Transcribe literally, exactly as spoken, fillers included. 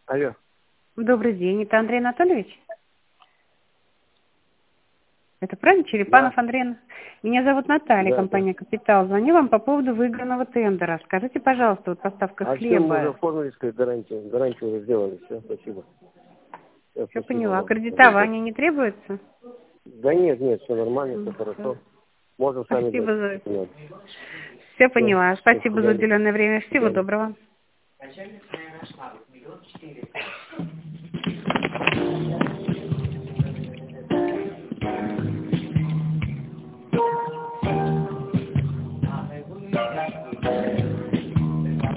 Алло. Добрый день, это Андрей Анатольевич? Это правильно? Черепанов Да. Андрей? Меня зовут Наталья, Да, компания «Капитал». Звоню вам по поводу выигранного тендера. Скажите, пожалуйста, вот поставка да. А чем мы уже хлеба. оформили сказать, гарантию? Гарантию уже сделали. Все, спасибо. Все, Все спасибо поняла. вам. Кредитование не требуется? Да нет, нет, все нормально, все М, всё. хорошо. Можем сами Спасибо дать. за... Нет. Все Все, поняла. до Спасибо за свидания. уделенное время. До Всего свидания. доброго.